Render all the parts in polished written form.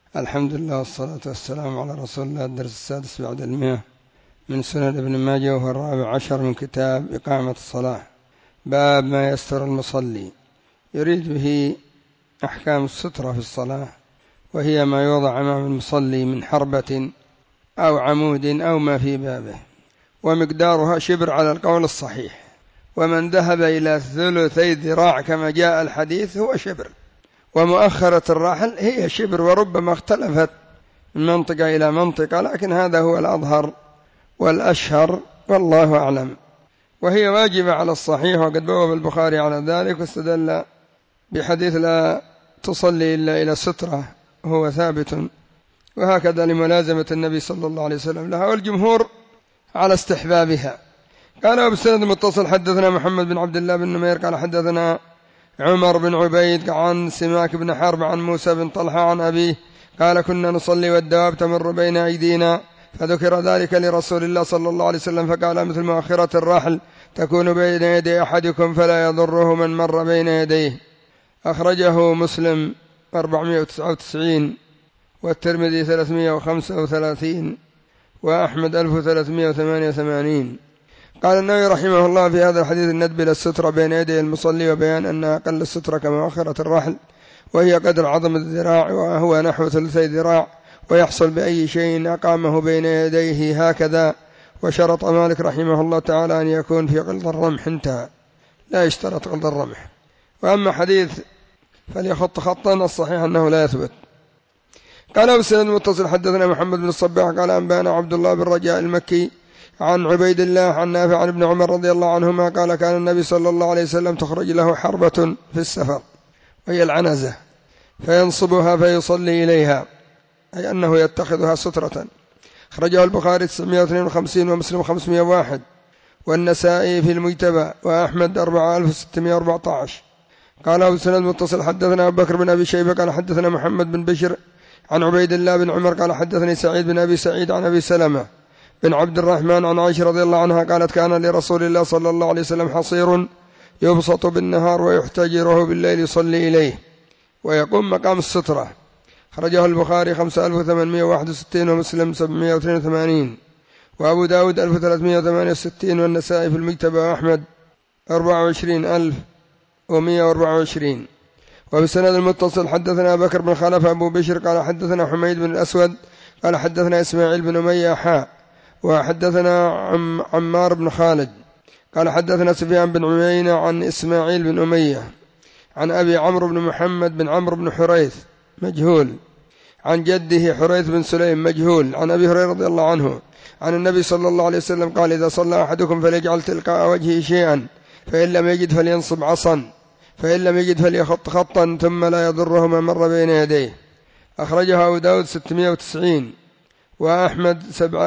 الحمد لله والصلاة والسلام على رسول الله. الدرس السادس بعد 100 من سنن ابن ماجه، وهو 14 من كتاب إقامة الصلاة. باب ما يستر المصلي، يريد به أحكام السترة في الصلاة، وهي ما يوضع أمام المصلي من حربة أو عمود أو ما في بابه، ومقدارها شبر على القول الصحيح، ومن ذهب إلى 3 ذراع كما جاء الحديث هو شبر، ومؤخرة الراحل هي شبر، وربما اختلفت من منطقة إلى منطقة، لكن هذا هو الأظهر والأشهر والله أعلم. وهي واجبة على الصحيح، وقد بوب البخاري على ذلك، واستدل بحديث لا تصلي إلا إلى سترة، هو ثابت، وهكذا لملازمة النبي صلى الله عليه وسلم لها، والجمهور على استحبابها. قال وبالسند المتصل حدثنا محمد بن عبد الله بن نمير قال حدثنا عمر بن عبيد عن سماك بن حرب عن موسى بن طلحة عن أبيه قال كنا نصلي والدواب تمر بين أيدينا، فذكر ذلك لرسول الله صلى الله عليه وسلم فقال مثل مؤخرة الرحل تكون بين يدي أحدكم فلا يضره من مر بين يديه. أخرجه مسلم 499 والترمذي 335 وأحمد 1388. قال النووي رحمه الله في هذا الحديث الندب إلى السترة بين يدي المصلي، وبيان أن أقل السترة كمؤخرة الرحل، وهي قدر عظم الذراع، وهو نحو 3 ذراع، ويحصل بأي شيء أقامه بين يديه هكذا. وشرط مالك رحمه الله تعالى أن يكون في غلظ الرمح، انتهى، لا يشترط غلظ الرمح. وأما حديث فليخط خطا الصحيح أنه لا يثبت. قال وبالسند المتصل حدثنا محمد بن الصباح قال أنبانا عبد الله بن رجاء المكي عن عبيد الله عن نافع عن ابن عمر رضي الله عنهما قال كان النبي صلى الله عليه وسلم تخرج له حربة في السفر، وهي العنزة، فينصبها فيصلي إليها، أي أنه يتخذها سترة. أخرجه البخاري 952 ومسلم 501 والنسائي في المجتبى وأحمد 4614. قال أبو سند متصل حدثنا أبو بكر بن أبي شيبة قال حدثنا محمد بن بشر عن عبيد الله بن عمر قال حدثني سعيد بن أبي سعيد عن أبي سلمة بن عبد الرحمن عن عائشة رضي الله عنها قالت كان لرسول الله صلى الله عليه وسلم حصير يبسط بالنهار ويحتجره بالليل يصلي إليه ويقوم مقام السترة. خرجه البخاري 5861 ومسلم 782 وأبو داود 1368 والنسائي في المجتبى وأحمد 24124. وبالسند المتصل حدثنا بكر بن خلف أبو بشر قال حدثنا حميد بن الأسود قال حدثنا إسماعيل بن أمية وحدثنا عمار بن خالد قال حدثنا سفيان بن عيينة عن إسماعيل بن أمية عن أبي عمرو بن محمد بن عمرو بن حريث مجهول عن جده حريث بن سليم مجهول عن أبي هريرة رضي الله عنه عن النبي صلى الله عليه وسلم قال إذا صلى أحدكم فليجعل تلقاء وجهه شيئا، فإن لم يجد فلينصب عصا، فإن لم يجد فليخط خطا ثم لا يضره من مر بين يديه. أخرجها أبو داود 690 وأحمد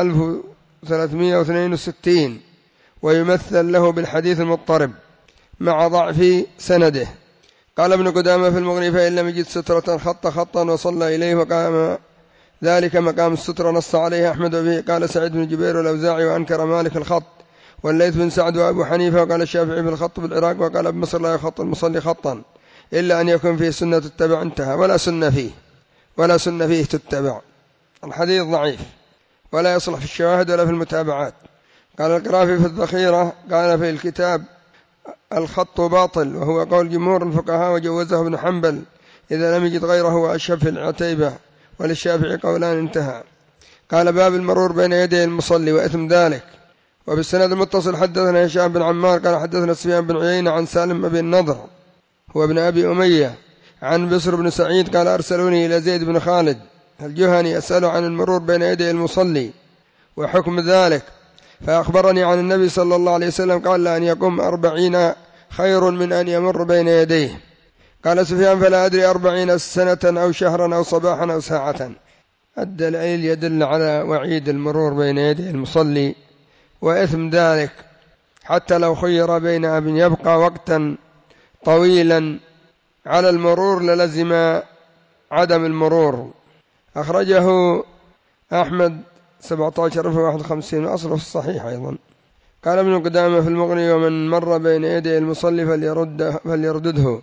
7362 ويمثل له بالحديث المضطرب مع ضعف سنده. قال ابن قدامة في المغني فإن لم يجد سترة خط خطا وصلى إليه وقام ذلك مقام السترة، نص عليه أحمد به. قال سعيد بن جبير والأوزاعي وأنكر مالك الخط والليث بن سعد وأبو حنيفة، وقال الشافعي في الخط بالعراق، وقال ابن مصر لا يخط المصلي خطا إلا أن يكون فيه سنة تتبع، انتهى، ولا سنة فيه تتبع. الحديث ضعيف ولا يصلح في الشواهد ولا في المتابعات. قال القرافي في الذخيرة قال في الكتاب الخط باطل، وهو قول جمهور الفقهاء وجوزه ابن حنبل إذا لم يجد غيره وأشهب في العتيبة، وللشافعي قولان، انتهى. قال باب المرور بين يدي المصلي وإثم ذلك. وبالسند المتصل حدثنا هشام بن عمار قال حدثنا سفيان بن عيينة عن سالم بن النضر هو ابن أبي أمية عن بسر بن سعيد قال أرسلوني إلى زيد بن خالد الجهني أسأله عن المرور بين يدي المصلي وحكم ذلك، فأخبرني عن النبي صلى الله عليه وسلم قال لأن يقوم 40 خير من أن يمر بين يديه. قال سفيان فلا أدري 40 سنة أو شهرا أو صباحا أو ساعة. الدليل يدل على وعيد المرور بين يدي المصلي وإثم ذلك، حتى لو خير بين أن يبقى وقتا طويلا على المرور للزم عدم المرور. أخرجه أحمد 1751 وأصله الصحيح أيضا. قال ابن قدامة في المغني ومن مر بين يدي المصلي فليردده،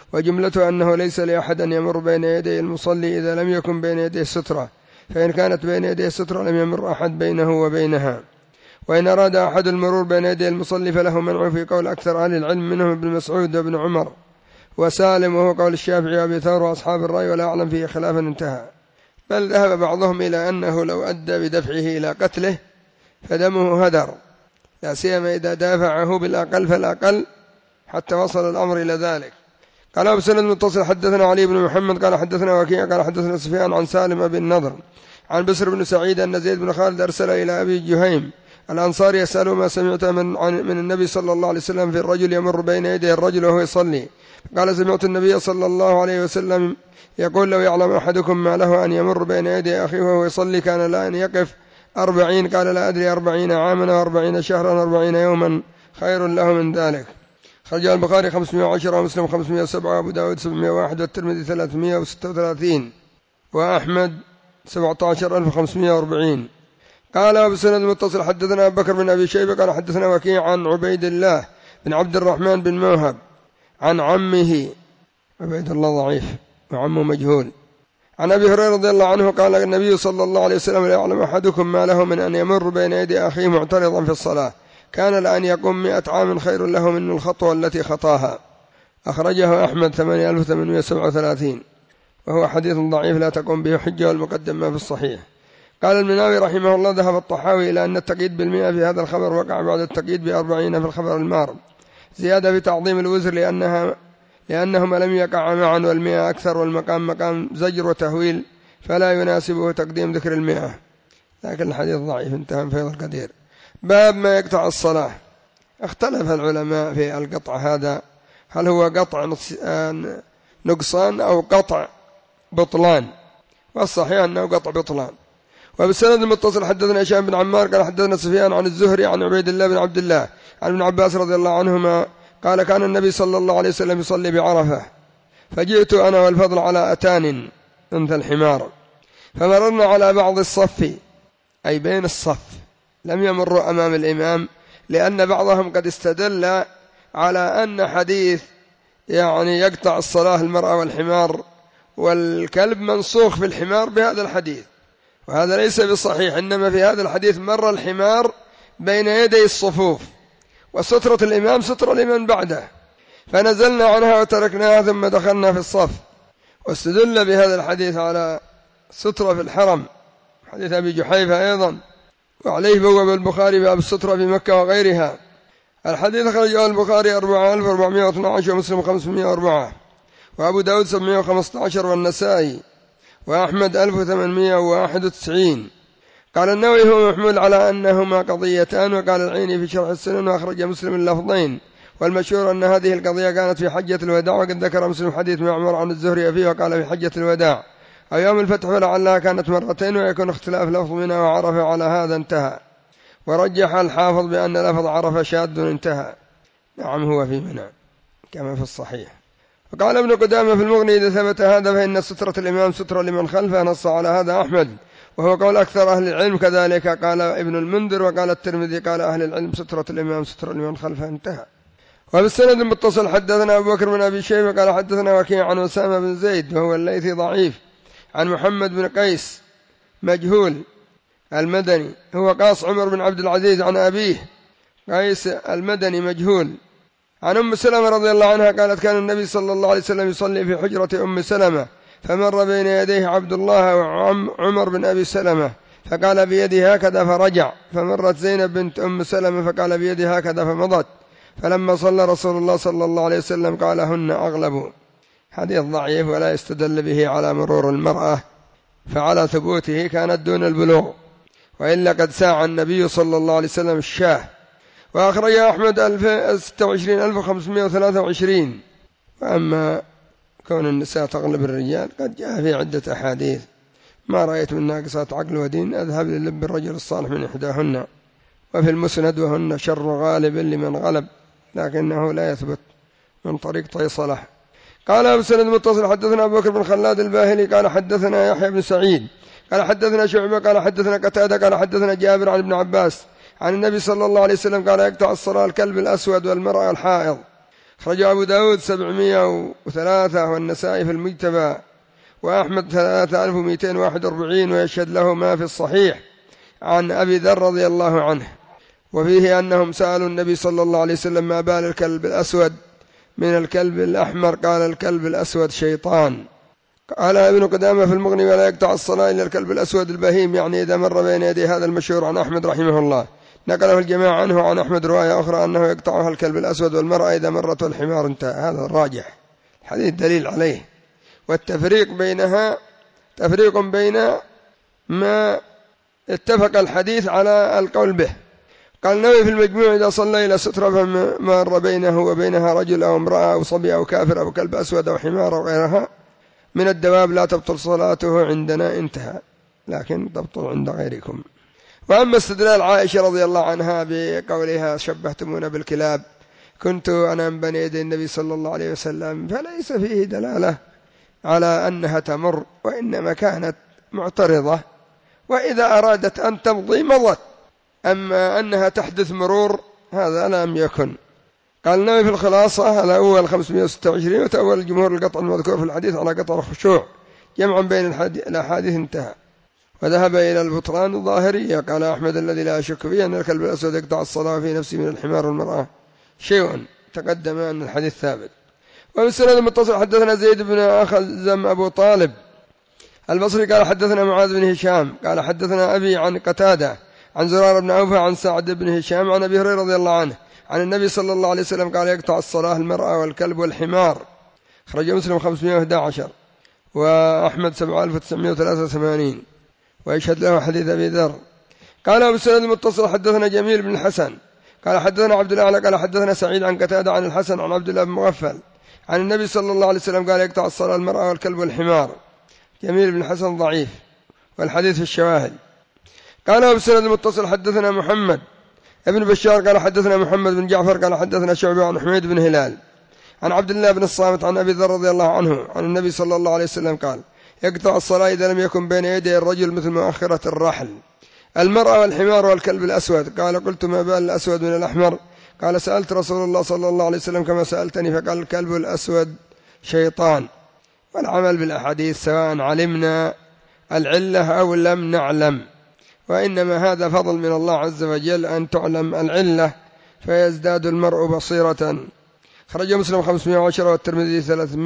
وجملته أنه ليس لأحد أن يمر بين يدي المصلي إذا لم يكن بين يديه سترة، فإن كانت بين يديه سترة لم يمر أحد بينه وبينها. وإن أراد أحد المرور بين يدي المصلي فله منع في قول أكثر أهل العلم منهم ابن مسعود وابن عمر وسالم، وهو قول الشافعي وأبي ثور وأصحاب الرأي، ولا أعلم فيه خلافا انتهى. بل ذهب بعضهم إلى أنه لو أدى بدفعه إلى قتله فدمه هدر، لا سيما إذا دافعه بالأقل فالأقل، حتى وصل الأمر إلى ذلك. قال أبو سند متصل حدثنا علي بن محمد قال حدثنا وكيع قال حدثنا سفيان عن سالم بن النضر عن بسر بن سعيد أن زيد بن خالد أرسل إلى أبي جهيم الأنصاري يسأله ما سمعت من النبي صلى الله عليه وسلم في الرجل يمر بين يديه الرجل وهو يصلي. قال سمعت النبي صلى الله عليه وسلم يقول لو يعلم أحدكم ما له أن يمر بين يدي أخيه وهو يصلي كان لا أن يقف 40. قال لا أدري 40 عاما و40 شهرا 40 يوما خير له من ذلك. خرج البخاري 510 ومسلم 507 وأبو داود 701 والترمذي 336 وأحمد 17540. قال أبو سند المتصل حدثنا أبو بكر بن أبي شيبة قال حدثنا وكيع عن عبيد الله بن عبد الرحمن بن موهب عن عمه عبيد الله ضعيف وعمه مجهول عن أبي هريرة رضي الله عنه قال النبي صلى الله عليه وسلم لا يعلم أحدكم ما له من أن يمر بين يدي أخيه معترضا في الصلاة كان لأن يقوم 100 عام خير له من الخطوة التي خطاها. أخرجه أحمد 8837 وهو حديث ضعيف لا تقوم به حجة والمقدم ما في الصحيح. قال المناوي رحمه الله ذهب الطحاوي إلى أن التقييد بالمئة في هذا الخبر وقع بعد التقييد ب40 في الخبر المار، زيادة في تعظيم الوزر لأنهما لم يقع معا، والمئة أكثر والمقام مقام زجر وتهويل فلا يناسبه تقديم ذكر المئة، لكن الحديث ضعيف. انتهى من فيض القدير. باب ما يقطع الصلاة. اختلف العلماء في القطع هذا، هل هو قطع نقصان أو قطع بطلان، والصحيح أنه قطع بطلان. وبالسند المتصل حدثنا هشام بن عمار قال حدثنا سفيان عن الزهري عن عبيد الله بن عبد الله عن ابن عباس رضي الله عنهما قال كان النبي صلى الله عليه وسلم يصلي بعرفة فجئت أنا والفضل على أتان مثل الحمار فمررنا على بعض الصف، أي بين الصف، لم يمروا أمام الإمام، لأن بعضهم قد استدل على أن حديث يقطع الصلاة المرأة والحمار والكلب منسوخ في الحمار بهذا الحديث، وهذا ليس بصحيح. إنما في هذا الحديث مر الحمار بين يدي الصفوف، وسترة الإمام سترة لمن بعده، فنزلنا عنها وتركناها ثم دخلنا في الصف. واستدل بهذا الحديث على سترة في الحرم، حديث أبي جحيفة أيضا، وعليه بواب البخاري باب السترة في مكة وغيرها. الحديث خرجه البخاري 4412 ومسلم 504 وأبو داود 715 والنسائي وأحمد 1891. قال النووي هو محمول على أنهما قضيتان، وقال العيني في شرح السنن وأخرج مسلم اللفظين، والمشهور أن هذه القضية كانت في حجة الوداع، وقد ذكر مسلم حديث معمر عن الزهري فيه وقال في حجة الوداع أو يوم الفتح، ولعلها كانت مرتين ويكون اختلاف لفظ منها وعرفه على هذا انتهى. ورجح الحافظ بأن لفظ عرفه شاذ انتهى. نعم هو في منع كما في الصحيح. وقال ابن قدامة في المغني إذا ثبت هذا فإن سترة الإمام سترة لمن خلفه، نص على هذا أحمد وهو قول أكثر أهل العلم، كذلك قال ابن المنذر وقال الترمذي قال أهل العلم سترة الإمام سترة لمن خلفه انتهى. وبالسند المتصل حدثنا أبو بكر بن أبي شيبة قال حدثنا وكيع عن أسامة بن زيد وهو الليثي ضعيف عن محمد بن قيس مجهول المدني هو قاص عمر بن عبد العزيز عن أبيه قيس المدني مجهول عن أم سلمة رضي الله عنها قالت كان النبي صلى الله عليه وسلم يصلي في حجرة أم سلمة فمر بين يديه عبد الله وعمر بن أبي سلمة فقال بيده هكذا فرجع، فمرت زينب بنت أم سلمة فقال بيده هكذا فمضت، فلما صلى رسول الله صلى الله عليه وسلم قال هن أغلب. حديث ضعيف ولا يستدل به على مرور المرأة، فعلى ثبوته كانت دون البلوغ، وإلا قد ساع النبي صلى الله عليه وسلم الشاه. وأخرج أحمد 26523. وأما كون النساء تغلب الرجال قد جاء في عدة أحاديث، ما رأيت من ناقصات عقل ودين أذهب للب الرجل الصالح من إحداهن، وفي المسند وهن شر غالب لمن غلب، لكنه لا يثبت من طريق طيصلة. قال أبو سند متصل حدثنا أبو بكر بن خلاد الباهلي قال حدثنا يحيى بن سعيد قال حدثنا شعبة قال حدثنا قتادة قال حدثنا جابر عن ابن عباس عن النبي صلى الله عليه وسلم قال يقطع الصلاة الكلب الأسود والمرأة الحائض. خرج أبو داود 703 والنسائي في المجتبى وأحمد 3241 ويشهد له ما في الصحيح عن أبي ذر رضي الله عنه. وفيه أنهم سألوا النبي صلى الله عليه وسلم ما بال الكلب الأسود من الكلب الأحمر؟ قال الكلب الأسود شيطان. قال ابن قدامة في المغني ولا يقطع الصلاة إلا الكلب الأسود البهيم، يعني إذا مر بين يدي. هذا المشهور عن أحمد رحمه الله. نقله الجماعة عنه عن أحمد رواية أخرى أنه يقطعها الكلب الأسود والمرأة إذا مرت الحمار. انتهى. هذا الراجح، الحديث دليل عليه. والتفريق بينها تفريق بين ما اتفق الحديث على القول به. قال النووي في المجموع إذا صلى إلى سترة فمر بينه وبينها رجل أو امرأة أو صبي أو كافر أو كلب أسود أو حمار أو غيرها من الدواب لا تبطل صلاته عندنا. انتهى، لكن تبطل عند غيركم. وأما استدلال عائشة رضي الله عنها بقولها شبهتمونا بالكلاب كنت أنا من بين يدي النبي صلى الله عليه وسلم، فليس فيه دلالة على أنها تمر، وإنما كانت معترضة، وإذا أرادت أن تمضي مضت. أما أنها تحدث مرور هذا لم يكن. قال النووي في الخلاصة الأول 526 وتأول الجمهور القطع المذكور في الحديث على قطع الخشوع جمعا بين الأحاديث. انتهى. وذهب إلى البطلان الظاهرية. قال أحمد الذي لا أشك فيه أن الكلب الأسود يقطع الصلاة في نفسه من الحمار والمرأة شيء تقدم أن الحديث ثابت. وبالسند المتصل حدثنا زيد بن أخزم أبو طالب البصري قال حدثنا معاذ بن هشام قال حدثنا أبي عن قتادة عن زرار بن عوفة عن سعد بن هشام عن أبي هريرة رضي الله عنه عن النبي صلى الله عليه وسلم قال يقطع الصلاة المرأة والكلب والحمار. خرج مسلم 511 وأحمد 7983 ويشهد له حديث أبي ذر. قال أبو السند المتصل حدثنا جميل بن الحسن قال حدثنا عبد الأعلى قال حدثنا سعيد عن قتادة عن الحسن عن عبد الله بن مغفل عن النبي صلى الله عليه وسلم قال يقطع الصلاة المرأة والكلب والحمار. جميل بن الحسن ضعيف والحديث في الشواهد. قال أبو السند المتصل حدثنا محمد ابن بشار قال حدثنا محمد بن جعفر قال حدثنا شعبة عن حميد بن هلال عن عبد الله بن الصامت عن أبي ذر رضي الله عنه عن النبي صلى الله عليه وسلم قال يقطع الصلاة إذا لم يكن بين يدي الرجل مثل مؤخرة الرحل. المرأة والحمار والكلب الأسود. قال قلت ما بال الأسود من الأحمر؟ قال سألت رسول الله صلى الله عليه وسلم كما سألتني فقال الكلب الأسود شيطان. والعمل بالأحاديث سواء علمنا العلة أو لم نعلم، وإنما هذا فضل من الله عز وجل أن تعلم العلة فيزداد المرء بصيرة. خرج مسلم 510 والترمذي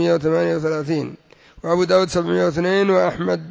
338 وأبو داود 702 وأحمد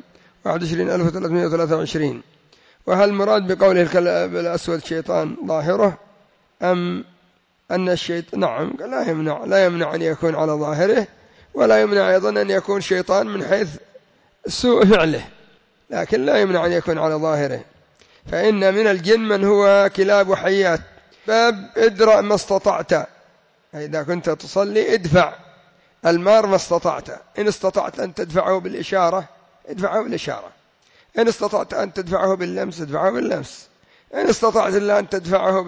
21323. وهل مراد بقوله الكلب الأسود شيطان ظاهره أم أن الشيطان؟ نعم، لا يمنع أن يكون على ظاهره، ولا يمنع أيضا أن يكون شيطان من حيث سوء فعله، لكن لا يمنع أن يكون على ظاهره. فإن من الجن من هو كلاب وحيات. باب ادرأ ما استطعت، إذا كنت تصلي ادفع المار ما استطعت. إن استطعت أن تدفعه بالإشارة ادفعه بالإشارة، إن استطعت أن تدفعه باللمس ادفعه باللمس، إن استطعت إلا أن تدفعه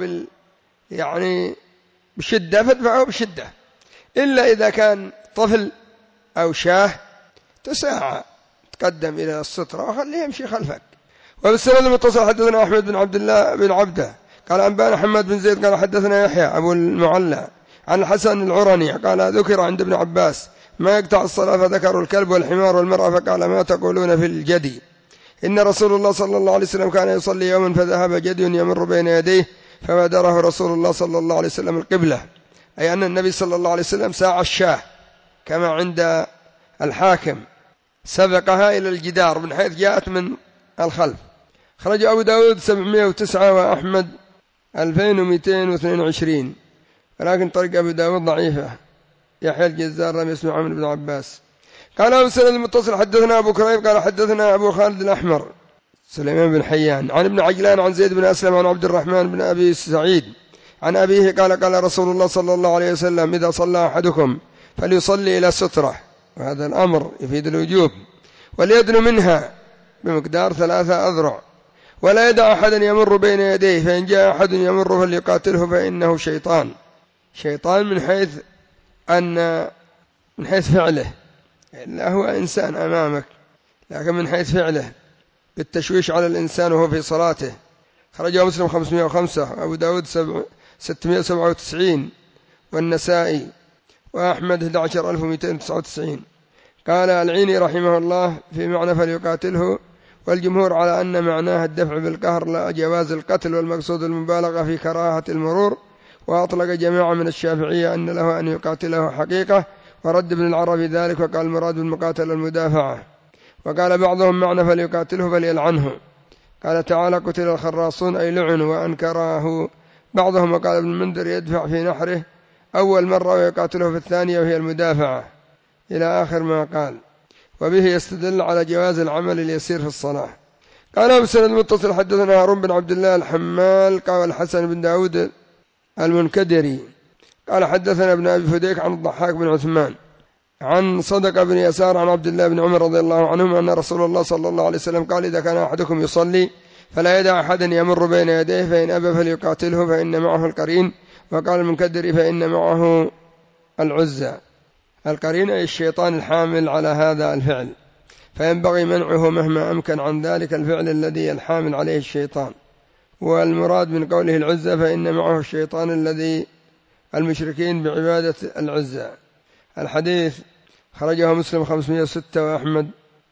بشدة فادفعه بشدة، إلا إذا كان طفل أو شاه تساعى تقدم إلى السترة وخليه يمشي خلفك. وبالسند المتصل حدثنا أحمد بن عبد الله بن عبده قال أنبانا حماد بن زيد قال حدثنا يحيى أبو المعلى عن الحسن العرني قال ذكر عند ابن عباس ما يقطع الصلاة فذكروا الكلب والحمار والمرأة فقال ما تقولون في الجدي؟ إن رسول الله صلى الله عليه وسلم كان يصلي يوما فذهب جدي يمر بين يديه فبادره رسول الله صلى الله عليه وسلم القبلة، أي أن النبي صلى الله عليه وسلم ساع الشاه كما عند الحاكم سبقها إلى الجدار من حيث جاءت من الخلف. خرج أبو داود 709 وأحمد 2222 ولكن طريق أبو داود ضعيفة. يحيى الجزار لم يسمع عن ابن عباس. قال أبو سند المتصل حدثنا أبو كريب قال حدثنا أبو خالد الأحمر سليمان بن حيان عن ابن عجلان عن زيد بن أسلم عن عبد الرحمن بن أبي سعيد عن أبيه قال رسول الله صلى الله عليه وسلم إذا صلى أحدكم فليصلي إلى سترة، وهذا الأمر يفيد الوجوب، وليدن منها بمقدار 3 أذرع، ولا يدع أحدا يمر بين يديه، فإن جاء أحد يمر فليقاتله فإنه شيطان من حيث فعله، إلا هو إنسان أمامك، لكن من حيث فعله بالتشويش على الإنسان وهو في صلاته. خرجه مسلم 505 وأبو داود 697 والنسائي وأحمد 11299. قال العيني رحمه الله في معنى فليقاتله، والجمهور على أن معناه الدفع بالقهر لا جواز القتل، والمقصود المبالغة في كراهة المرور. وأطلق جماعة من الشافعية أن له أن يقاتله حقيقة، ورد ابن العربي ذلك وقال المراد بالمقاتل المدافعة. وقال بعضهم معنى فليقاتله فليلعنه. قال تعالى قتل الخراصون أي لعنوا وأنكراه بعضهم. وقال ابن المنذر يدفع في نحره أول مرة ويقاتله في الثانية وهي المدافعة، إلى آخر ما قال. وبه يستدل على جواز العمل اليسير في الصلاة. قال أبو سند المتصل حدثنا هارون بن عبد الله الحمال قال الحسن بن داود المنكدري قال حدثنا ابن أبي فديك عن الضحاك بن عثمان عن صدق بن يسار عن عبد الله بن عمر رضي الله عنهما أن رسول الله صلى الله عليه وسلم قال إذا كان أحدكم يصلي فلا يدع أحدا يمر بين يديه، فإن أبى فليقاتله فإن معه القرين. وقال المنكدري فإن معه العزى. القرين أي الشيطان الحامل على هذا الفعل، فينبغي منعه مهما أمكن عن ذلك الفعل الذي الحامل عليه الشيطان. والمراد من قوله العزى فإن معه الشيطان الذي المشركين بعبادة العزى. الحديث خرجه مسلم 506 وأحمد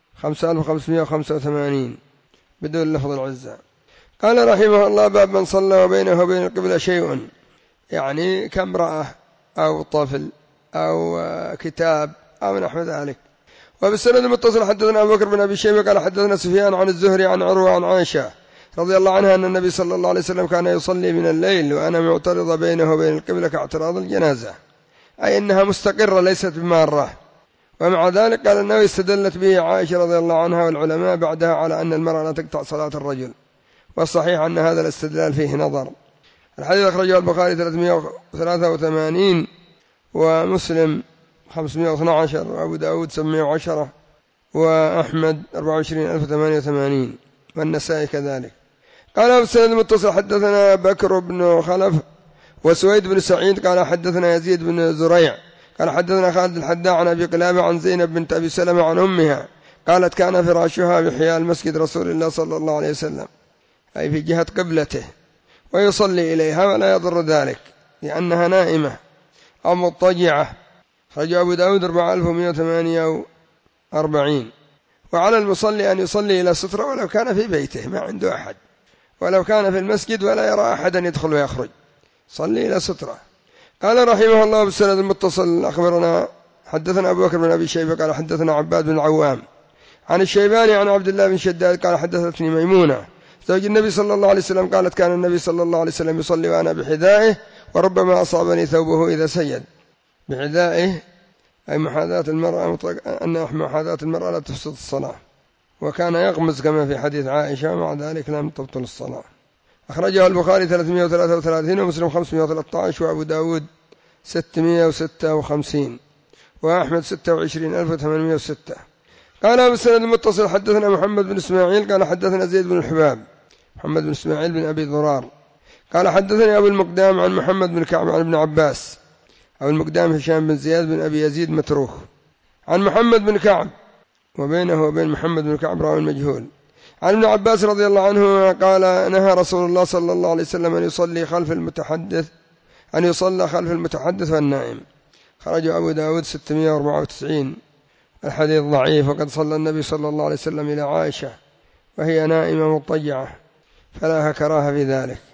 5585 بدون لفظ العزى. قال رحمه الله باب من صلى وبينه وبين القبلة شيء، يعني كامرأة أو طفل أو كتاب أو نحو ذلك. وبالسند المتصل حدثنا أبو بكر بن أبي شيبة قال حدثنا سفيان عن الزهري عن عروة عن عائشة رضي الله عنها أن النبي صلى الله عليه وسلم كان يصلي من الليل وأنا معترضة بينه وبين القبلة كاعتراض الجنازة، أي أنها مستقرة ليست بمارة. ومع ذلك قال أنه استدلت به عائشة رضي الله عنها والعلماء بعدها على أن المرأة لا تقطع صلاة الرجل، والصحيح أن هذا الاستدلال فيه نظر. الحديث أخرجه البخاري 383 ومسلم 512 وأبو داود 710 وأحمد 24088 والنسائي كذلك. قال أبو السند المتصل حدثنا بكر بن خلف وسويد بن سعيد قال حدثنا يزيد بن زريع قال حدثنا خالد الحداء عن أبي قلابة عن زينب بنت أبي سلمة عن أمها قالت كان فراشها بحيال مسجد رسول الله صلى الله عليه وسلم، أي في جهة قبلته، ويصلي إليها ولا يضر ذلك لأنها نائمة أو مضطجعة. خرج أبو داود 4148. وعلى المصلي أن يصلي إلى سترة ولو كان في بيته ما عنده أحد، ولو كان في المسجد ولا يرى أحدا يدخل ويخرج، صلي إلى سترة. قال رحمه الله بالسند المتصل أخبرنا حدثنا أبو بكر بن أبي شيبة قال حدثنا عباد بن العوام عن الشيباني عن عبد الله بن شداد قال حدثتني ميمونة زوج النبي صلى الله عليه وسلم قالت كان النبي صلى الله عليه وسلم يصلي وأنا بحذائه وربما أصابني ثوبه إذا سجد. بحذائه أي محاذاة المرأة، أن محاذاة المرأة لا تفسد الصلاة، وكان يغمز كما في حديث عائشة، مع ذلك لم تبطل الصلاة. أخرجه البخاري 333 ومسلم 513 وأبو داود 656 وأحمد 26806. قال أبو السند المتصل حدثنا محمد بن إسماعيل قال حدثنا زيد بن الحباب محمد بن إسماعيل بن أبي ضرار قال حدثني أبو المقدام عن محمد بن كعب عن ابن عباس. أبو المقدام هشام بن زياد بن أبي يزيد متروك عن محمد بن كعب، وبينه وبين محمد بن كعب راوي مجهول، عن ابن عباس رضي الله عنه قال نهى رسول الله صلى الله عليه وسلم أن يصلي خلف المتحدث والنائم. خرج أبو داود 694. الحديث ضعيف، وقد صلى النبي صلى الله عليه وسلم إلى عائشة وهي نائمة مضطجعة، فلا كراهة في ذلك.